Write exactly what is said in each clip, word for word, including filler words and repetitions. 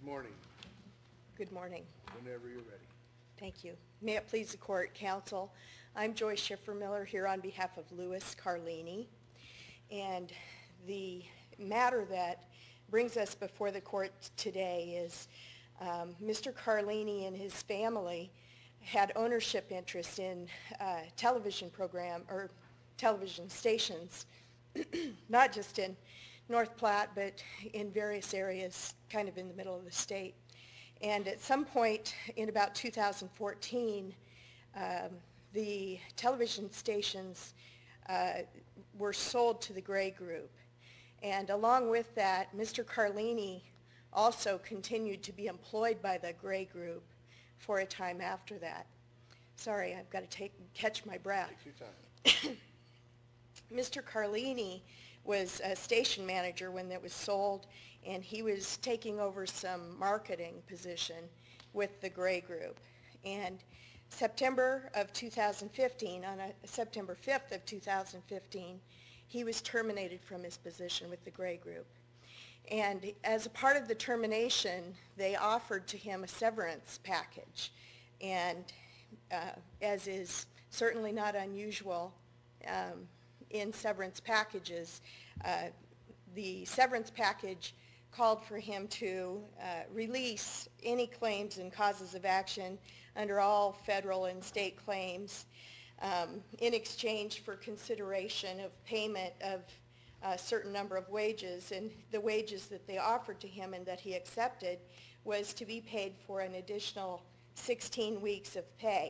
morning. Good morning. Whenever you're ready. Thank you. May it please the court, counsel. I'm Joyce Schiffer-Miller here on behalf of Louis Carlini. And the matter that brings us before the court today is um, Mister Carlini and his family had ownership interest in uh, television program or television stations, not just in North Platte, but in various areas kind of in the middle of the state. And at some point in about two thousand fourteen, um, the television stations uh, were sold to the Gray Group. And along with that, Mister Carlini also continued to be employed by the Gray Group for a time after that. Sorry, I've got to take, catch my breath. Take your time. Mister Carlini was a station manager when it was sold, and he was taking over some marketing position with the Gray Group. And September of two thousand fifteen, on a, September fifth of two thousand fifteen, he was terminated from his position with the Gray Group. And as a part of the termination, they offered to him a severance package. And uh, as is certainly not unusual um, in severance packages, uh, the severance package called for him to uh, release any claims and causes of action under all federal and state claims um, in exchange for consideration of payment of a certain number of wages. And the wages that they offered to him and that he accepted was to be paid for an additional sixteen weeks of pay.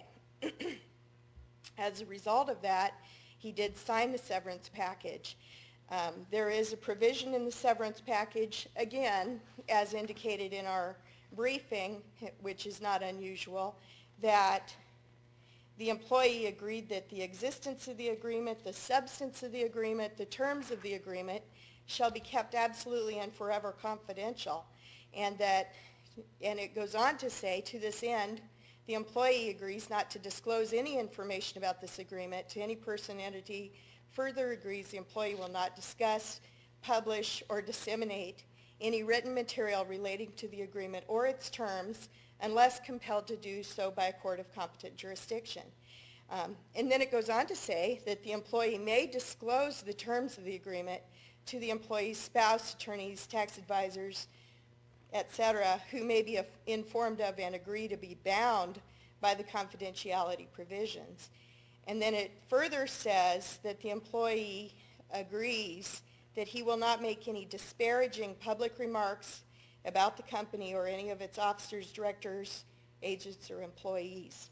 As a result of that, he did sign the severance package. Um, there is a provision in the severance package, again, as indicated in our briefing, which is not unusual, that the employee agreed that the existence of the agreement, the substance of the agreement, the terms of the agreement shall be kept absolutely and forever confidential. And that, and it goes on to say, to this end, the employee agrees not to disclose any information about this agreement to any person, entity. Further agrees the employee will not discuss, publish, or disseminate any written material relating to the agreement or its terms unless compelled to do so by a court of competent jurisdiction. Um, and then it goes on to say that the employee may disclose the terms of the agreement to the employee's spouse, attorneys, tax advisors, et cetera, who may be informed of and agree to be bound by the confidentiality provisions. And then it further says that the employee agrees that he will not make any disparaging public remarks about the company or any of its officers, directors, agents, or employees.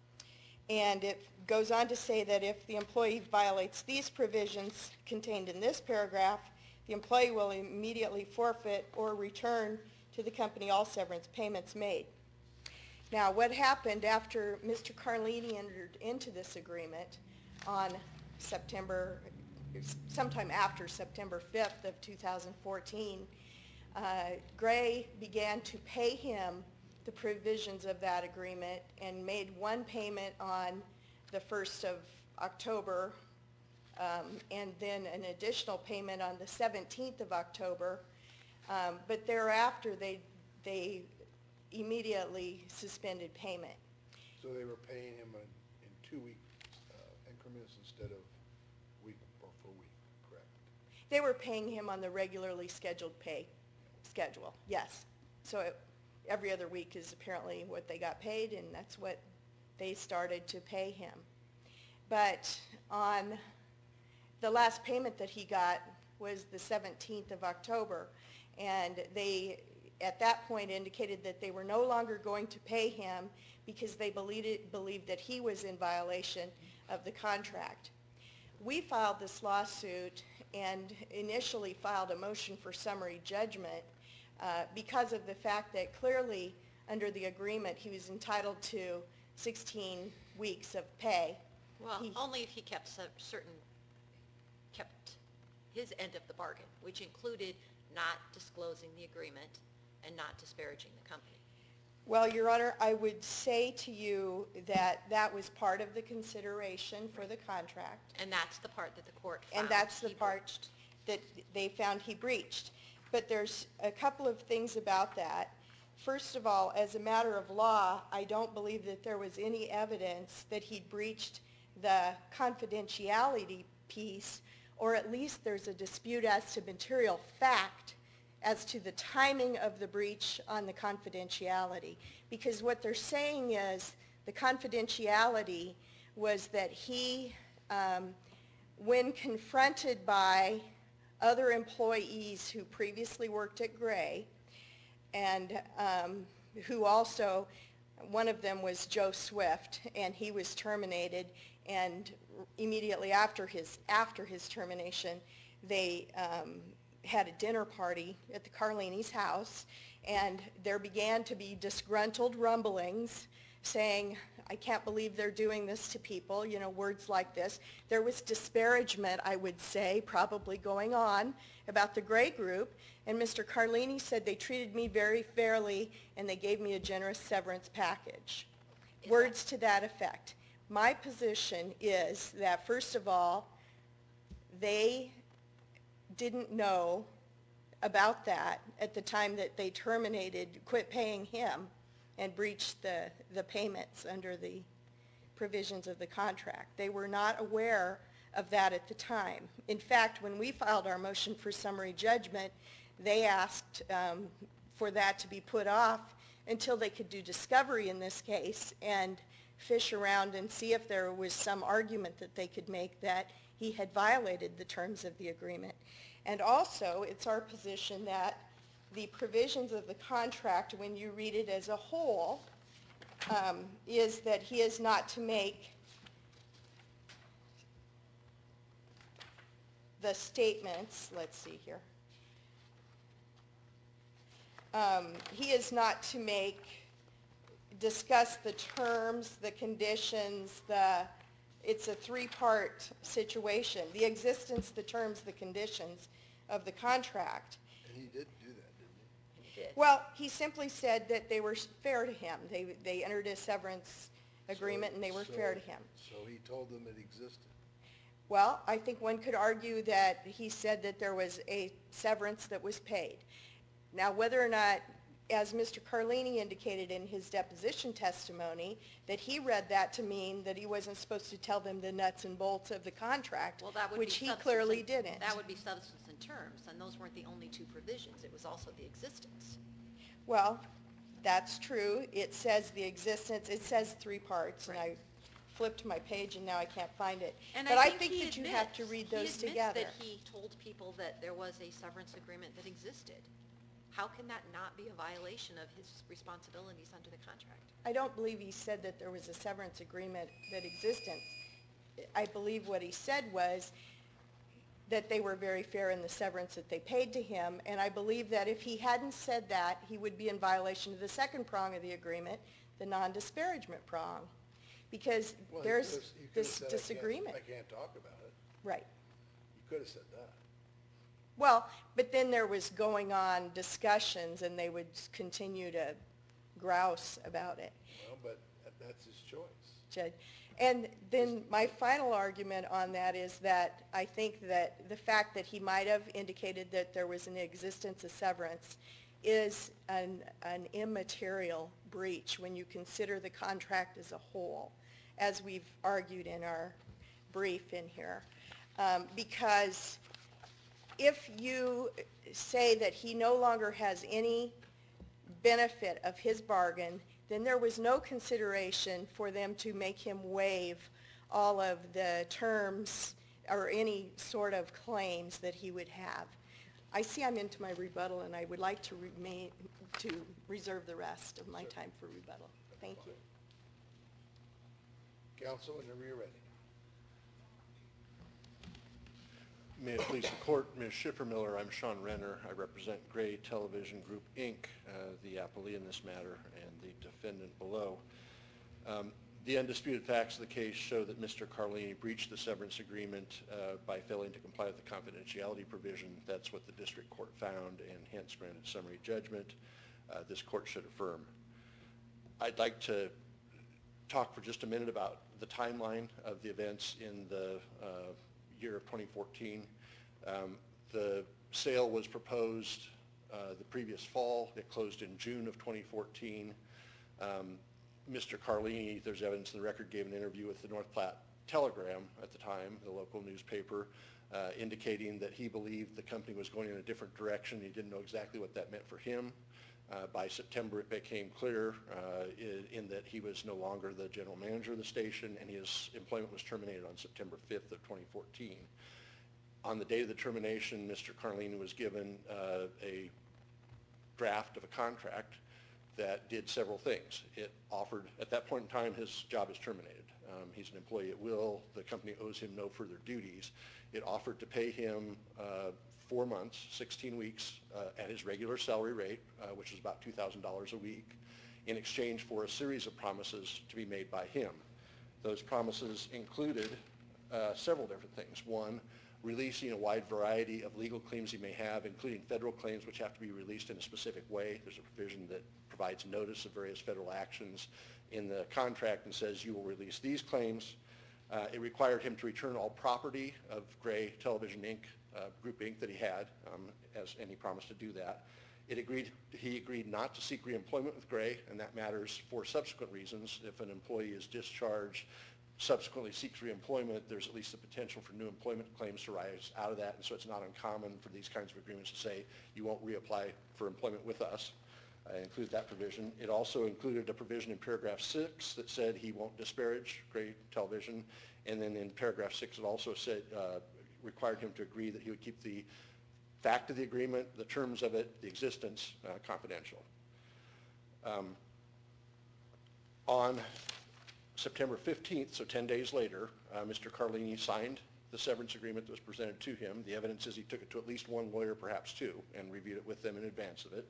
And it goes on to say that if the employee violates these provisions contained in this paragraph, the employee will immediately forfeit or return to the company all severance payments made. Now, what happened after Mister Carlini entered into this agreement on September, sometime after September fifth of two thousand fourteen, uh, Gray began to pay him the provisions of that agreement and made one payment on the first of October um, and then an additional payment on the seventeenth of October. Um, but thereafter, they, they immediately suspended payment. So they were paying him in, in two-week uh, increments instead of week or for week, correct? They were paying him on the regularly scheduled pay schedule, yes. So it, every other week is apparently what they got paid, and that's what they started to pay him. But on the last payment that he got was the seventeenth of October, and they at that point indicated that they were no longer going to pay him because they believed, it, believed that he was in violation of the contract. We filed this lawsuit and initially filed a motion for summary judgment uh, because of the fact that clearly under the agreement he was entitled to sixteen weeks of pay. Well, he, only if he kept certain, kept his end of the bargain, which included not disclosing the agreement and not disparaging the company. Well, Your Honor, I would say to you that that was part of the consideration for the contract. And that's the part that the court found And that's the he part breached. that they found he breached. But there's a couple of things about that. first of all, as a matter of law, I don't believe that there was any evidence that he'd breached the confidentiality piece, or at least there's a dispute as to material fact as to the timing of the breach on the confidentiality. Because what they're saying is the confidentiality was that he, um, when confronted by other employees who previously worked at Gray, and um, who also, one of them was Joe Swift, and he was terminated, and immediately after his, after his termination, they um, had a dinner party at the Carlini's house, and there began to be disgruntled rumblings saying, I can't believe they're doing this to people, you know, words like this. There was disparagement, I would say, probably going on about the Gray Group, and Mister Carlini said they treated me very fairly and they gave me a generous severance package. Is Words to that effect. My position is that, first of all, they didn't know about that at the time that they terminated, quit paying him, and breached the, the payments under the provisions of the contract. They were not aware of that at the time. In fact, when we filed our motion for summary judgment, they asked um, for that to be put off until they could do discovery in this case and fish around and see if there was some argument that they could make that he had violated the terms of the agreement. And also, it's our position that the provisions of the contract, when you read it as a whole, um, is that he is not to make the statements, let's see here, um, he is not to make, discuss the terms, the conditions, the, it's a three-part situation, the existence, the terms, the conditions of the contract. And he did do that, didn't he? He did. Well, he simply said that they were fair to him. They, they entered a severance agreement So- and they were so- fair to him. So he told them it existed. Well, I think one could argue that he said that there was a severance that was paid. Now, whether or not, as Mister Carlini indicated in his deposition testimony, that he read that to mean that he wasn't supposed to tell them the nuts and bolts of the contract, Well, that would be which he substance clearly and- didn't. That would be substance and terms, and those weren't the only two provisions. It was also the existence. Well, that's true. It says the existence, it says three parts, and I Right. flipped my page and now I can't find it. And But I I think he that you have to admits- read those He together. admits that he told people that there was a severance agreement that existed. How can that not be a violation of his responsibilities under the contract? I don't believe he said that there was a severance agreement that existed. I believe what he said was that they were very fair in the severance that they paid to him, and I believe that if he hadn't said that, he would be in violation of the second prong of the agreement, the non-disparagement prong, because Well, he there's could've- he could've this said, "I can't- disagreement. I can't talk about it." Right. You could have said that. Well, but then there was going on discussions, and they would continue to grouse about it. Well, but that- that's his choice. Judge. And then my final argument on that is that I think that the fact that he might have indicated that there was an existence of severance is an, an immaterial breach when you consider the contract as a whole, as we've argued in our brief in here. Um, because if you say that he no longer has any benefit of his bargain, then there was no consideration for them to make him waive all of the terms or any sort of claims that he would have. I see I'm into my rebuttal, and I would like to remain, to reserve the rest of my time for rebuttal. Thank you. Counsel, whenever you're ready. May it please the court, Miz Schiffer-Miller, I'm Sean Renner. I represent Gray Television Group, Incorporated, uh, the appellee in this matter, and the defendant below. Um, the undisputed facts of the case show that Mister Carlini breached the severance agreement uh, by failing to comply with the confidentiality provision. That's what the district court found, and hence granted summary judgment. Uh, this court should affirm. I'd like to talk for just a minute about the timeline of the events in the uh, year of twenty fourteen. Um, the sale was proposed uh, the previous fall. It closed in June of twenty fourteen. Um, Mister Carlini, there's evidence in the record, gave an interview with the North Platte Telegram at the time, the local newspaper, uh, indicating that he believed the company was going in a different direction. He didn't know exactly what that meant for him. Uh, by September, it became clear uh, in, in that he was no longer the general manager of the station, and his employment was terminated on September fifth of twenty fourteen. On the day of the termination, Mister Carlini was given uh, a draft of a contract that did several things. It offered, at that point in time, his job is terminated. Um, he's an employee at will. The company owes him no further duties. It offered to pay him uh, four months, sixteen weeks, uh, at his regular salary rate, uh, which is about two thousand dollars a week, in exchange for a series of promises to be made by him. Those promises included uh, several different things. One, releasing a wide variety of legal claims he may have, including federal claims which have to be released in a specific way. There's a provision that provides notice of various federal actions in the contract and says you will release these claims. Uh, it required him to return all property of Gray Television Incorporated, uh, Group Incorporated that he had, um, as, and he promised to do that. It agreed, he agreed not to seek reemployment with Gray, and that matters for subsequent reasons. If an employee is discharged, subsequently seeks reemployment, there's at least the potential for new employment claims to rise out of that, and so it's not uncommon for these kinds of agreements to say you won't reapply for employment with us. Uh, include that provision. It also included a provision in paragraph six that said he won't disparage Gray Television, and then in paragraph six it also said, uh, required him to agree that he would keep the fact of the agreement, the terms of it, the existence uh, confidential. Um, on September fifteenth, so ten days later, uh, Mister Carlini signed the severance agreement that was presented to him. The evidence is he took it to at least one lawyer, perhaps two, and reviewed it with them in advance of it.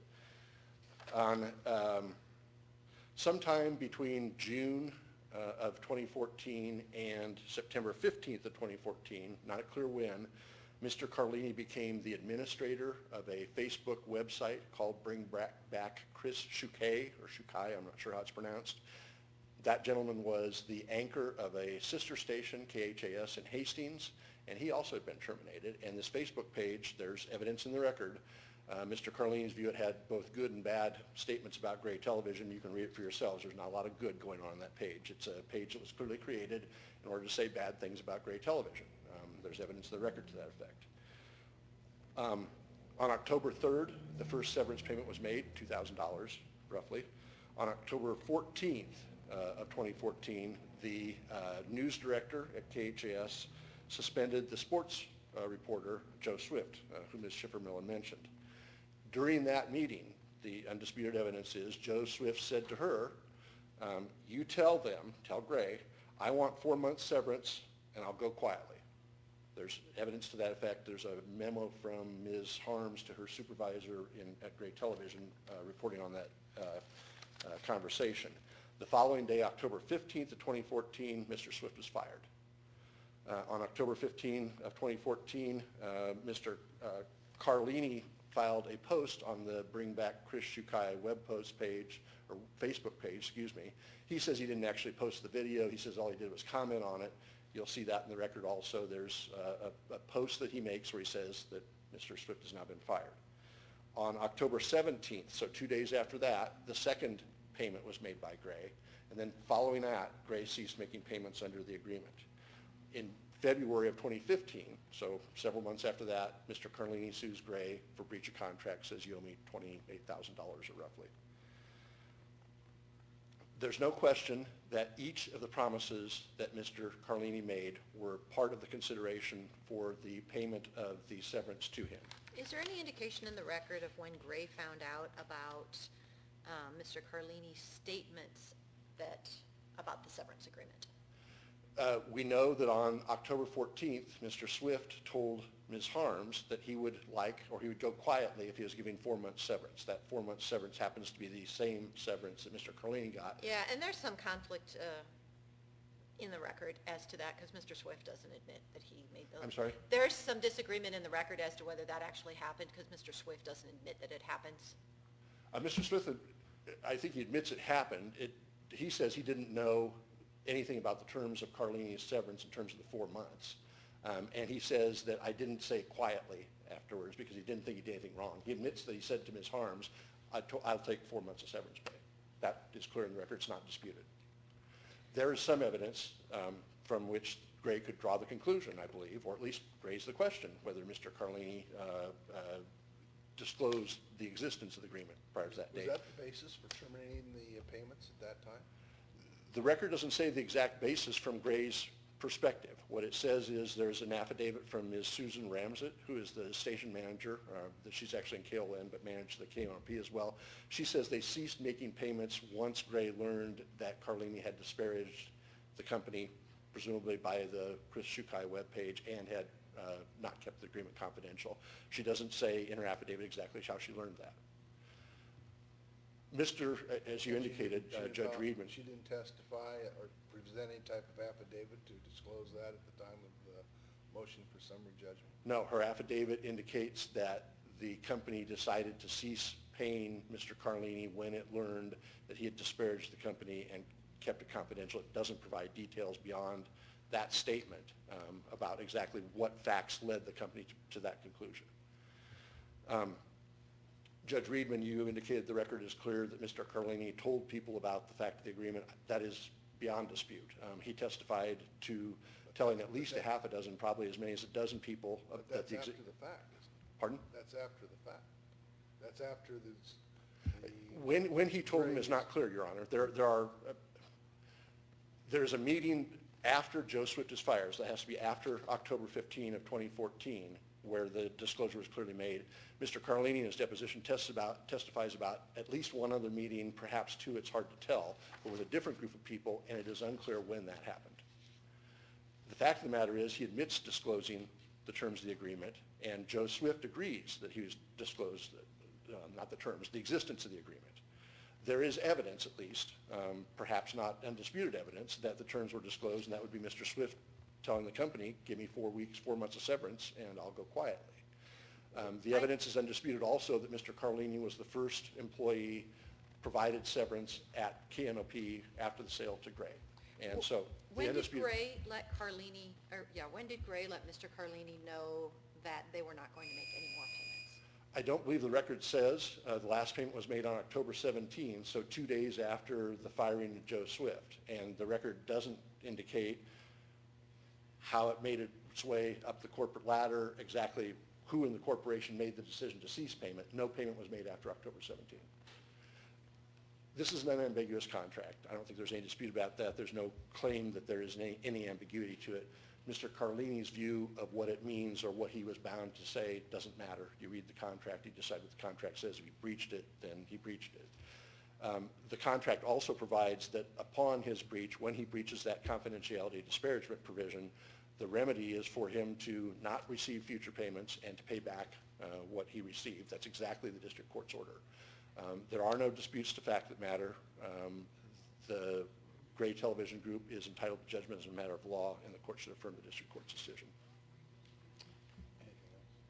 On um, sometime between June uh, of twenty fourteen and September fifteenth of twenty fourteen, not clear when, Mister Carlini became the administrator of a Facebook website called Bring Back Chris Shukai, or Shukai, I'm not sure how it's pronounced. That gentleman was the anchor of a sister station, K H A S, in Hastings, and he also had been terminated. And this Facebook page, there's evidence in the record. Uh, Mister Carlini's view, it had both good and bad statements about Gray Television. You can read it for yourselves. There's not a lot of good going on on that page. It's a page that was clearly created in order to say bad things about Gray Television. Um, there's evidence in the record to that effect. Um, on October third, the first severance payment was made, two thousand dollars roughly. On October fourteenth uh, of twenty fourteen, the uh, news director at K H A S suspended the sports uh, reporter, Joe Swift, uh, who Miz Schiffer-Millen mentioned. During that meeting, the undisputed evidence is Joe Swift said to her, um, you tell them, tell Gray, I want four months severance and I'll go quietly. There's evidence to that effect. There's a memo from Miz Harms to her supervisor in, at Gray Television uh, reporting on that uh, uh, conversation. The following day, October fifteenth of twenty fourteen, Mister Swift was fired. Uh, on October fifteenth of twenty fourteen, uh, Mister Uh, Carlini filed a post on the Bring Back Chris Shukai web post page, or Facebook page, excuse me. He says he didn't actually post the video. He says all he did was comment on it. You'll see that in the record also. There's uh, a, a post that he makes where he says that Mister Swift has now been fired. On October seventeenth, so two days after that, the second payment was made by Gray. And then following that, Gray ceased making payments under the agreement. In February of twenty fifteen, so several months after that, Mister Carlini sues Gray for breach of contract, says you owe me twenty-eight thousand dollars or roughly. There's no question that each of the promises that Mister Carlini made were part of the consideration for the payment of the severance to him. Is there any indication in the record of when Gray found out about um, Mister Carlini's statements that, about the severance agreement? Uh, we know that on October fourteenth, Mister Swift told Miz Harms that he would like, or he would go quietly if he was giving four-month severance. That four-month severance happens to be the same severance that Mister Carlini got. Yeah, and there's some conflict uh, in the record as to that, because Mister Swift doesn't admit that he made those. I'm sorry? There's some disagreement in the record as to whether that actually happened, because Mister Swift doesn't admit that it happens. Uh, Mister Swift, I think he admits it happened. It, he says he didn't know anything about the terms of Carlini's severance in terms of the four months. Um, and he says that I didn't say quietly afterwards because he didn't think he did anything wrong. He admits that he said to Miz Harms, I to- I'll take four months of severance pay. That is clear in the record. It's not disputed. There is some evidence um, from which Gray could draw the conclusion, I believe, or at least raise the question whether Mister Carlini uh, uh, disclosed the existence of the agreement prior to that Was date. that the basis for terminating the uh, payments at that time? The record doesn't say the exact basis from Gray's perspective. What it says is there's an affidavit from Miz Susan Ramsett, who is the station manager, uh, that she's actually in K O N, but managed the K O N P as well. She says they ceased making payments once Gray learned that Carlini had disparaged the company, presumably by the Chris Shukai webpage, and had uh, not kept the agreement confidential. She doesn't say in her affidavit exactly how she learned that. Mister, uh, as you And she indicated, didn't- she uh, didn't Judge file- Reedman. She didn't testify or present any type of affidavit to disclose that at the time of the motion for summary judgment? No, her affidavit indicates that the company decided to cease paying Mister Carlini when it learned that he had disparaged the company and kept it confidential. It doesn't provide details beyond that statement um, about exactly what facts led the company to, to that conclusion. Um, Judge Reedman, you indicated the record is clear that Mister Carlini told people about the fact of the agreement. That is beyond dispute. Um, he testified to telling at least a half a dozen, probably as many as a dozen people. of- But that that's the after exi- the fact, isn't it? Pardon? That's after the fact. That's after the, the... When, when he told them is not clear, Your Honor. There, there are, uh, there's a meeting after Joe Swift is fired, so that has to be after October fifteenth of twenty fourteen, where the disclosure was clearly made. Mister Carlini in his deposition tests about, testifies about at least one other meeting, perhaps two, it's hard to tell, but with a different group of people, and it is unclear when that happened. The fact of the matter is he admits disclosing the terms of the agreement, and Joe Swift agrees that he was disclosed, uh, not the terms, the existence of the agreement. There is evidence, at least, um, perhaps not undisputed evidence, that the terms were disclosed, and that would be Mister Swift telling the company, give me four weeks, four months of severance, and I'll go quietly. Um, the evidence is undisputed also that Mister Carlini was the first employee provided severance at K N O P after the sale to Gray. And so the When did undisputed... Gray let Carlini, or, yeah, when did Gray let Mister Carlini know that they were not going to make any more payments? I don't believe the record says. Uh, the last payment was made on October seventeenth, so two days after the firing of Joe Swift. And the record doesn't indicate how it made its way up the corporate ladder, exactly who in the corporation made the decision to cease payment. No payment was made after October seventeenth. This is an unambiguous contract. I don't think there's any dispute about that. There's no claim that there is any, any ambiguity to it. Mister Carlini's view of what it means or what he was bound to say doesn't matter. You read the contract, you decide what the contract says. If he breached it, then he breached it. Um, the contract also provides that upon his breach, when he breaches that confidentiality disparagement provision, the remedy is for him to not receive future payments and to pay back uh, what he received. That's exactly the district court's order. Um, there are no disputes to fact that matter. Um, the Gray Television Group is entitled to judgment as a matter of law, and the court should affirm the district court's decision. Anything else?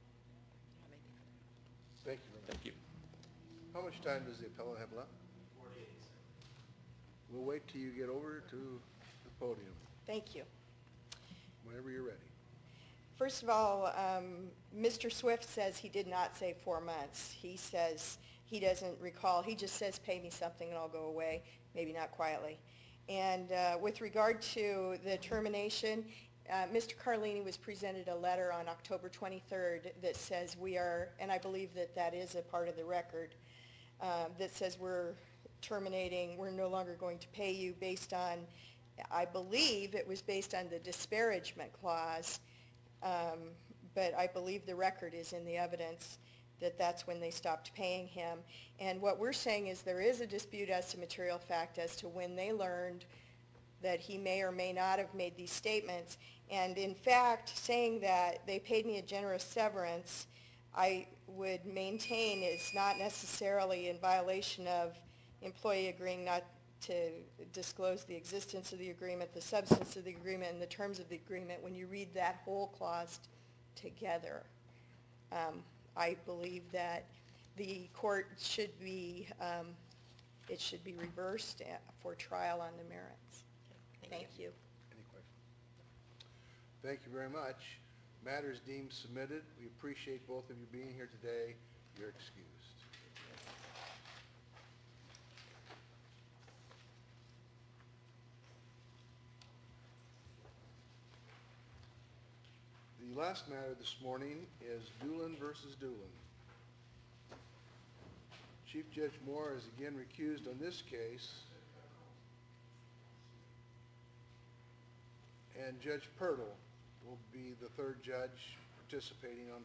Thank you very much. Thank you. How much time does the appellant have left? Forty-eight. We'll wait till you get over to the podium, Thank you. whenever you're ready. First of all, um, Mister Swift says he did not say four months. He says he doesn't recall. He just says, pay me something and I'll go away, maybe not quietly. And uh, with regard to the termination, uh, Mister Carlini was presented a letter on October twenty-third that says we are, and I believe that that is a part of the record, uh, that says we're terminating, we're no longer going to pay you based on, I believe it was based on the disparagement clause, um, but I believe the record is in the evidence that that's when they stopped paying him. And what we're saying is there is a dispute as to material fact as to when they learned that he may or may not have made these statements. And in fact, saying that they paid me a generous severance, I would maintain is not necessarily in violation of employee agreeing not to disclose the existence of the agreement, the substance of the agreement, and the terms of the agreement when you read that whole clause together. Um, I believe that the court should be, um, it should be reversed for trial on the merits. Thank Thank you. you. Any questions? Thank you very much. matters deemed submitted. We appreciate both of you being here today. You're excused. The last matter this morning is Doolin versus Doolin. Chief Judge Moore is again recused on this case. And Judge Pirtle will be the third judge participating on